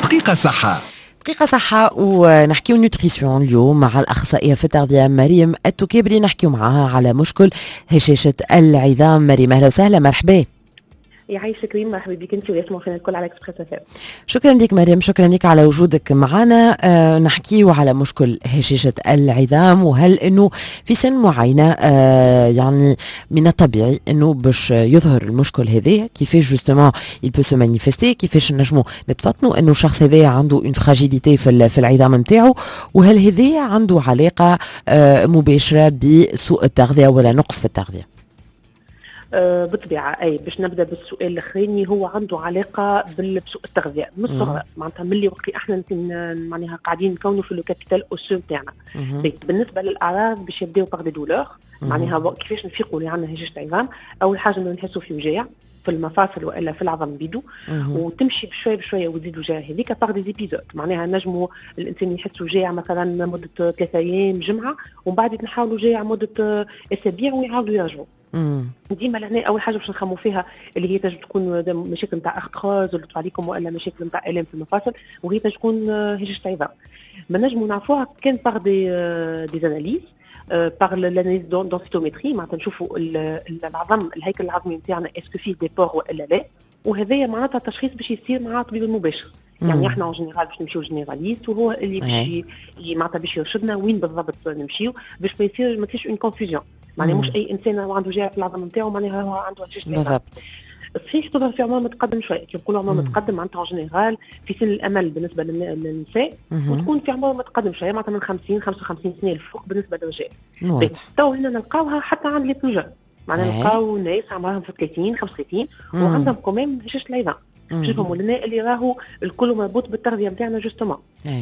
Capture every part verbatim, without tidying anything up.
دقيقة صحة. دقيقة صحة ونحكيو نوتريسيون اليوم مع الأخصائية في التغذية مريم التكابري، نحكيو معها على مشكل هشاشة العظام. مريم أهلا وسهلا، مرحبا. يعيشك كريم، مرحبا بك انت ويسمعوا فينا الكل على اكسبريس اف ام. شكرا لك مريم، شكرا لك على وجودك معنا. آه نحكيو على مشكل هشاشة العظام، وهل انه في سن معينة آه يعني من الطبيعي انه باش يظهر المشكل هذا، كيفاش جوستومون il peut se manifester، كيفاش نجمو نتفطنوا انه الشخص هذا عنده une fragilité في في العظام نتاعو، وهل هذا عنده علاقة آه مباشرة بسوء التغذية ولا نقص في التغذية؟ أه بالطبيعه اي باش نبدا بالسؤال الاخراني، هو عنده علاقه بسوء التغذيه من الصغر، معناتها ملي وقت احنا معناها قاعدين نكونوا في الكابيتال اوسو تاعنا. بالنسبه للاعراض باش يبداو باغ دي دولور، معناها كيفاش نفيقوا اللي عندنا هشاشه عظام. اول حاجه نحسوا في وجاع في المفاصل والا في العظم بيدو، وتمشي بشويه بشويه وتزيد وجاع هذيك باغ دي زيبيزود، معناها نجموا الانسان يحس وجاع مثلا مده ثلاثة ايام جمعه، ومن بعد يتنحاولوا وجاع مده اسابيع ويعاودوا يرجعوا. ديما لهنا اول حاجه باش نخمو فيها اللي هي تجي تكون مشاكل نتاع اختخاز ولا عليكم، والا مشاكل نتاع الام في المفاصل، وهي تجي تكون هشاشه عظام. ما نجموا نعرفوها كان باغ دي دي اناليز باغ لاناليز دونسيتومتري، معناتها نشوفوا العظم الهيكل العظمي نتاعنا اسكو فيه دي بور ولا لا، وهذايا معناتها التشخيص باش يصير مع الطبيب المباشر. يعني احنا اون جينيرال باش نمشيو جينيراليست، وهو اللي باش معناتها باش يرشدنا وين بالضبط نمشيو باش ما يصير ما تصيرش اون كونفوزيون. معناها مش اي انسان عنده جاع في العظم نتاعو معناها هو عنده هشاشه بالضبط. صحيح تظهر في عمر متقدم شويه، كي نقولوا عمر متقدم معناتها اون جينيرال في سن الامل بالنسبه للنساء، وتكون في عمر متقدم شويه معناتها من خمسين خمسة وخمسين سنه الفوق بالنسبه للرجال. تو هنا نلقاوها حتى عند لي بلوجون، معناها نلقاو ناس عمرهم في ثلاثين خمسة وثلاثين وعندهم كمان هشاشه العظام. شوفوا لنا اللي راهو الكل مربوط بالتغذيه نتاعنا جوستومون.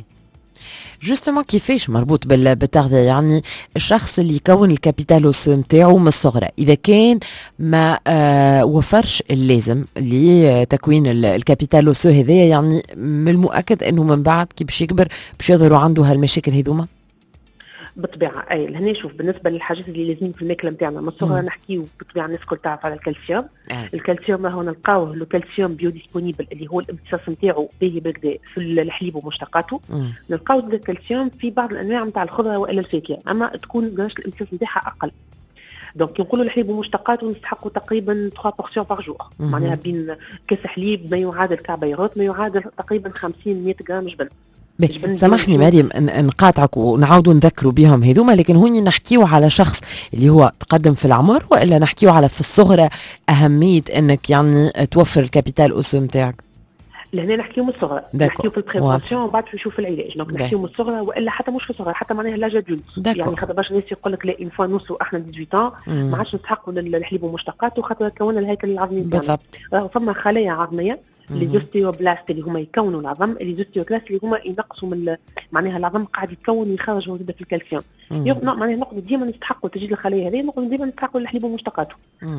جوستومون كيفاش مربوط بالتغذية؟ يعني الشخص اللي يكون الكابيتال اوسو نتاعو من الصغر، إذا كان ما آه وفرش اللازم لتكوين الكابيتال اوسو هذايا، يعني من المؤكد أنه من بعد كي باش يكبر باش يظهروا عنده هالمشاكل هذوما؟ بالطبيعه اي لهنا شوف بالنسبه للحاجات اللي لازمين في الماكله نتاعنا من الصغر، نحكيو بالطبيعه الناس الكل تعرف على الكالسيوم. آه. الكالسيوم راهو نلقاوه لو كالسيوم بيو ديسبونيبل اللي هو الامتصاص نتاعو باهي بالكدا في الحليب ومشتقاته. نلقاو الكالسيوم في بعض الانواع نتاع الخضره والا الفاكهه، اما تكون درجه الامتصاص نتاعها اقل. دونك كي نقولوا الحليب ومشتقاته نستحقوا تقريبا ثلاثة بورسيون باغ جور، معناها بين كاس حليب ما يعادل كعبيرات ما يعادل تقريبا خمسين مئة غرام جبن. سامحني مريم نقاطعك ونعاودوا نذكروا بهم هذوما، لكن هوني نحكيو على شخص اللي هو تقدم في العمر، والا نحكيو على في الصغرى اهميه انك يعني توفر الكابيتال اوسو نتاعك؟ لهنا نحكيو من الصغرى، نحكيو في البريفونسيون وبعد نشوف العلاج. دونك نحكيو من الصغرى والا حتى مش في الصغرى، حتى معناها لاج ادولت. يعني خاطر باش الناس يقول لك لا اون فوا نوصلوا احنا ثمانية عشر ما عادش نستحقوا الحليب ومشتقاته خاطر كونا الهيكل العظمي بالضبط. راهو فما خلايا عظميه لي زوستيوبلاست اللي هما يكونوا العظم، لي زوستيوكلاست اللي هما ينقصوا من معناها العظم قاعد يتكون ويخرج موجوده في الكالسيوم. معناها نقعد ديما نستحقوا تجديد الخلايا هذه، نقعد ديما نستحقوا الحليب ومشتقاته.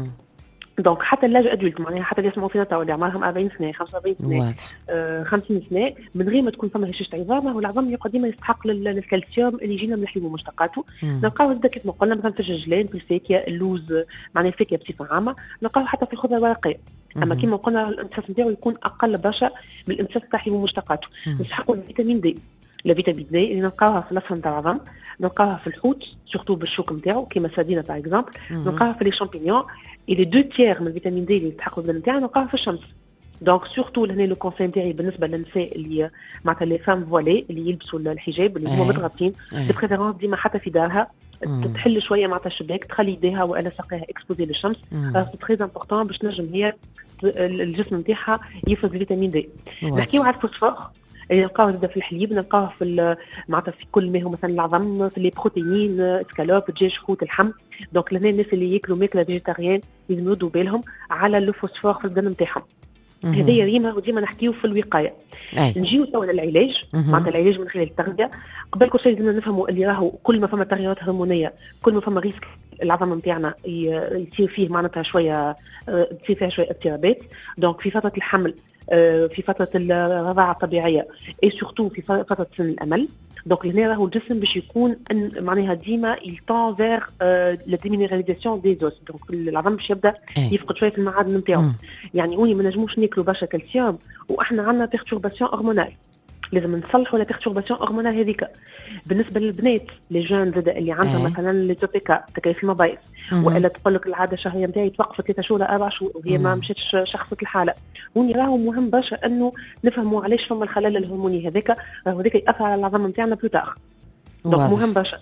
دونك حتى اللاج ادولت معناها حتى اللي يسمعوا فينا تو اللي عمرهم أربعين سنه خمسة وأربعين سنه آه خمسين سنه من غير ما تكون فما هشاشه عظام، هو العظم يقعد ديما يستحق للكالسيوم اللي يجينا من الحليب ومشتقاته. نلقاوه زاد كيف ما قلنا مثلا في الجلجلان في الفاكهه اللوز، معناها الفاكهه بصفه عامه نلقاوه حتى في الخضره الورقيه. اما كما قلنا الامتصاص نتاعو يكون اقل برشا من الامتصاص تاع الحليب ومشتقاته. نستحقوا الفيتامين دي، الفيتامين دي اللي نلقاوها في الأصل نتاع العظم، نلقاوها في الحوت سورتو بالشوك نتاعو كيما سردينه باغ اكزومبل، نلقاوها في لي شامبينيون، اللي دو تيير من الفيتامين دي اللي يستحقوا البدن نتاعنا نلقاوها في الشمس. دونك سورتو لهنا لو كونساي نتاعي بالنسبه للنساء اللي معناتها لي فام فوالي اللي يلبسوا الحجاب اللي هما متغطين، دي بريفيرونس ديما حتى في دارها تحل شويه معناتها الشباك، تخلي يديها والا ساقيها اكسبوزي للشمس. سي تري امبورطون باش نجم هي الجسم نتاعها يفرز الفيتامين دي. نحكيو على الفوسفور اللي نلقاوه زاد في الحليب، نلقاوه في معناتها في كل ما هو مثلا العظم، في لي بروتيين، اسكالوب، دجاج، حوت، اللحم. دونك لهنا الناس اللي ياكلوا ماكله فيجيتاريان لازم يردوا بالهم على الفوسفور في الدم نتاعهم. هذه ريما وديما نحكيو في الوقايه. أي. نجيو تو للعلاج، معناتها العلاج من خلال التغذيه. قبل كل شيء لازم نفهموا اللي راهو كل ما فما تغيرات هرمونيه كل ما فما ريسك العظم نتاعنا يصير فيه معناتها شويه تصير فيها شويه اضطرابات. دونك في فتره الحمل، في فتره الرضاعه الطبيعيه، اي سورتو في فتره سن الامل. دونك هنا راهو الجسم باش يكون معناها ديما يلتون فيغ لا ديمينيراليزاسيون دي زوس. دونك العظم باش يبدا يفقد شويه في المعادن نتاعو. يعني وني ما نجموش ناكلوا برشا كالسيوم واحنا عندنا بيرتورباسيون هرمونال. لازم نصلحوا لا بيرتورباسيون هرمونال هذيك. بالنسبه للبنات لي جون زاد اللي عندها مثلا لي توبيكا تكيف المبايض والا تقول لك العاده الشهريه نتاعي توقفت ثلاثة شهور اربع شهور وهي ما مشاتش شخصت الحاله، هوني راهو مهم برشا انه نفهموا علاش فما الخلل الهرموني هذاك، راهو هذاك ياثر على العظام نتاعنا بلوتار. دونك مهم برشا.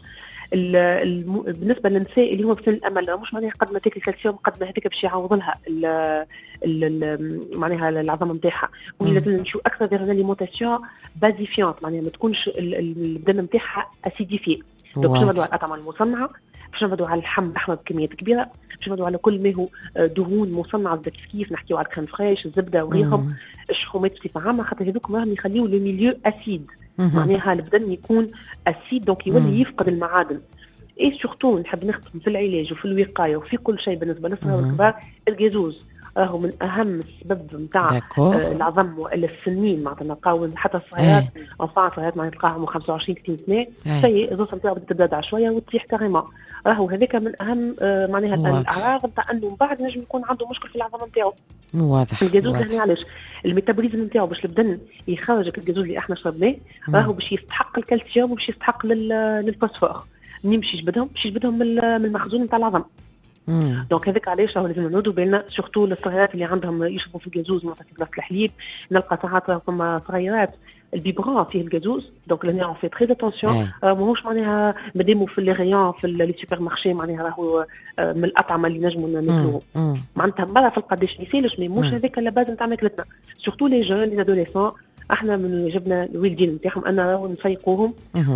الم... بالنسبه للنساء اللي هو في سن الامل مش معناها قد ما تاكل كالسيوم قد ما هذاك باش يعوض لها ال... ال... معناها العظام نتاعها، ولازم نمشيو اكثر فيغ لاليمونتاسيون بازيفيونت، معناها ما تكونش البدن نتاعها اسيديفي. دونك باش نبداو على الاطعمه المصنعه، باش نبداو على اللحم الاحمر بكميات كبيره، باش نبداو على كل ما هو دهون مصنعه زاد كيف نحكيو على الكريم فريش الزبده وغيرهم، الشحومات بصفه عامه، خاطر هذوك راهم يخليو لو ميليو اسيد، معناها البدن يكون اسيد دونك يولي يفقد المعادن. اي سورتو نحب نخدم في العلاج وفي الوقايه وفي كل شيء بالنسبه للصغار والكبار. الجازوز راهو من اهم السبب نتاع العظم والا السنين، معناتها نلقاو حتى الصغيرات انفان صغيرات معناتها تلقاهم خمسة وعشرين ثلاثين سنه شيء الرصه نتاعو بدات تبدا شويه وتطيح كاريمون. راهو هذاك من اهم معناها الاعراض نتاع انه من بعد نجم يكون عنده مشكل في العظم نتاعو. واضح. الجازوز هنا علاش الميتابوليزم نتاعو باش البدن يخرج الجازوز اللي احنا شربناه، راهو باش يستحق الكالسيوم وباش يستحق للفوسفور، منين يجبدهم باش يجبدهم من المخزون نتاع العظم. دونك هذاك علاش راهو لازم نردوا بالنا سورتو للصغيرات اللي عندهم يشربوا في الجازوز معناتها في بلاصه الحليب. نلقى ساعات فما صغيرات البيبرون فيه الجازوز، دونك لهنا اون في تري اتونسيون، ماهوش معناها مادامو في لي غيون في لي سوبر مارشي معناها راهو من الاطعمه اللي نجموا ناكلوهم، معناتها مرة في القداش ما يسالش مي مش هذاك لا نتاع ماكلتنا. سورتو لي جون لي ادوليسون احنا من جبنا الوالدين نتاعهم اننا نفيقوهم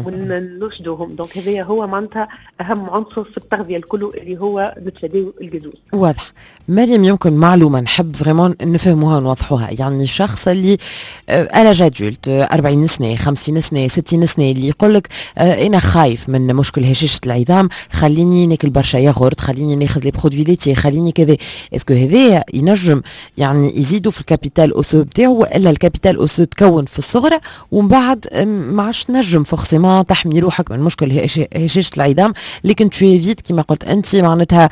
ونرشدوهم، دونك هذا هو معناتها اهم عنصر في التغذيه الكل اللي هو نتفاداو الجازوز. واضح. مريم يمكن معلومه نحب فريمون نفهموها ونوضحوها، يعني الشخص اللي الاج ادولت أربعين سنه خمسين سنه ستين سنه اللي يقول لك انا خايف من مشكل هشاشه العظام، خليني ناكل برشا ياغورت، خليني ناخذ لي برودوي ليتي، خليني كذا، اسكو هذا ينجم يعني يزيدوا في الكابيتال اوسو بتاعو والا الكابيتال اوسو تكون في الصغرى ومن بعد ما عادش نجم فورسيمون تحمي روحك من مشكل هشاشه العظام، لكن تو ايفيت كما قلت انت معناتها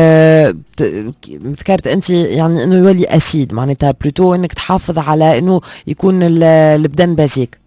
أه ذكرت انت يعني انه يولي اسيد، معناتها بلوتو انك تحافظ على انه يكون البدن بازيك.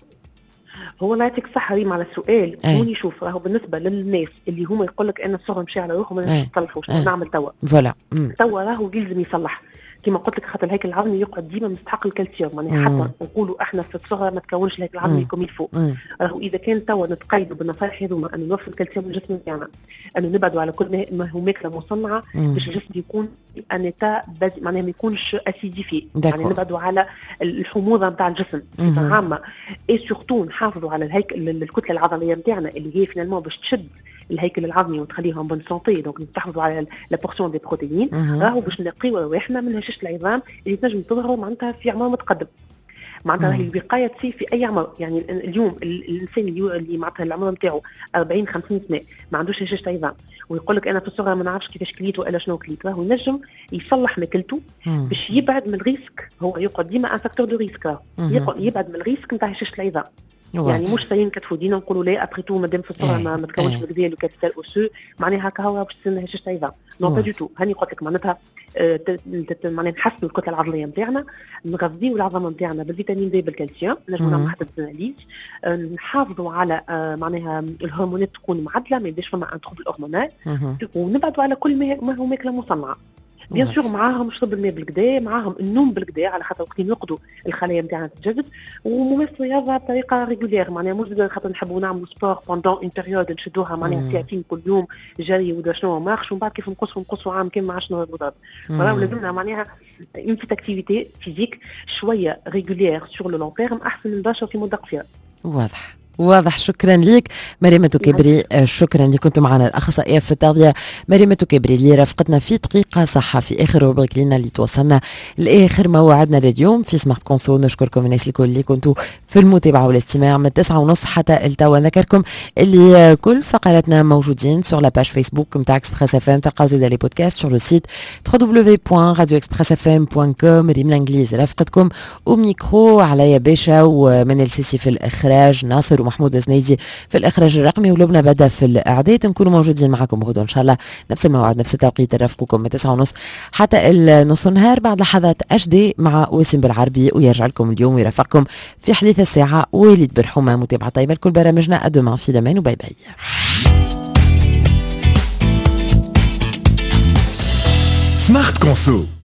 هو الله يعطيك الصحة ريم على السؤال. هوني شوف راهو بالنسبة للناس اللي هما يقول لك أنا الصغر مشي على روحهم ما نصلحوش، نعمل توا فوالا توا راهو يلزم يصلح كما قلت لك، خاطر الهيكل العظمي يقعد ديما مستحق الكالسيوم، معناها حتى نقولوا احنا في الصغر ما تكونش الهيكل العظمي كوم يفو، راهو اذا كان توا نتقيدوا بالنصائح هذوما انه نوفر الكالسيوم للجسم نتاعنا، انه نبعدوا على كل ما هو ماكله مصنعه باش الجسم يكون انيتا معناها ما يكونش اسيديفي، يعني نبعدوا على الحموضه نتاع الجسم بصفه عامه، اي سورتو نحافظوا على الهيكل الكتله العضليه نتاعنا اللي هي فينالمون باش تشد الهيكل العظمي وتخليهم بون سونتي، دونك نحافظوا على لا بورسيون دي بروتيين، راهو باش نقيو رواحنا من هشاشه العظام اللي تنجم تظهر معناتها في اعمار متقدم. معناتها هي الوقايه تصير في اي عمر، يعني اليوم الانسان اللي معناتها العمر نتاعو أربعين خمسين سنه ما عندوش هشاشه عظام ويقول لك انا في الصغر ما نعرفش كيفاش كليت والا شنو كليت، راهو ينجم يصلح ماكلته باش يبعد من الريسك، هو يقعد ديما ان فاكتور دو ريسك، يبعد من الريسك نتاع هشاشه العظام. يعني مش ساين كتفو دينا نقولوا لا ابريتو مادام في الصغر ما, ما تكونش الغذاء لو كابيتال اوسو معناها هكا هو باش تصير هشاشه عظام، نو با دو تو. هاني قلت لك معناتها معناها نحسنوا الكتله العضليه نتاعنا، نغذيو العظام نتاعنا بالفيتامين دي بالكالسيوم، نجموا نعملوا حتى الاناليز، نحافظوا على معناها الهرمونات تكون معدله ما يبداش فما ان تروبل هرمونال، ونبعدوا على كل ما هو ماكله مصنعه. بيان سور معاهم شرب الماء بالكدا، معاهم النوم بالكدا على خاطر وقت ينقضوا الخلايا نتاعنا تتجدد، وممارسه الرياضه بطريقه ريغولير، معناها مش خاطر نحبوا نعملوا سبور بوندون اون بيريود نشدوها معناها ساعتين كل يوم جري ولا شنو مارش، ومن بعد كيف نقصوا نقصوا عام كامل ما عادش نهضروا ضرب، راهو لازمنا معناها اون بيت اكتيفيتي فيزيك شويه ريغولير سور لو لون تيرم احسن من برشا في مده قصيره. واضح واضح. شكرا لك مريمة كبري، شكرا اللي كنت معنا الأخصائية في التغذية مريمة كبري اللي رافقتنا في دقيقة صحة في آخر روبريك لنا اللي توصلنا لآخر موعدنا لليوم في سمارت كونسول. نشكركم الناس الكل اللي كنتوا في المتابعة والاستماع من تسعة ونص حتى التوا. نذكركم اللي كل فقراتنا موجودين sur la page Facebook نتاع اكسبريس اف ام، تلقاو زيد لي بودكاست sur le site دبليو دبليو دبليو بوان راديو اكسبريس اف ام بوان كوم. ريم الانجليز رافقتكم وميكرو عليا باشا ومنال سيسي في الإخراج، ناصر نشكر محمود الزنيدي في الإخراج الرقمي ولبنى بدا في الإعداد. نكونوا موجودين معكم غدوة إن شاء الله نفس الموعد نفس التوقيت، نرافقكم من تسعة ونص حتى النص نهار. بعد لحظات أجدي مع وسيم بالعربي، ويرجع لكم اليوم ويرافقكم في حديث الساعة وليد بالحومة. متابعة طيبة لكل برامجنا. أدوما في الأمان وباي باي. سمارت كونسو.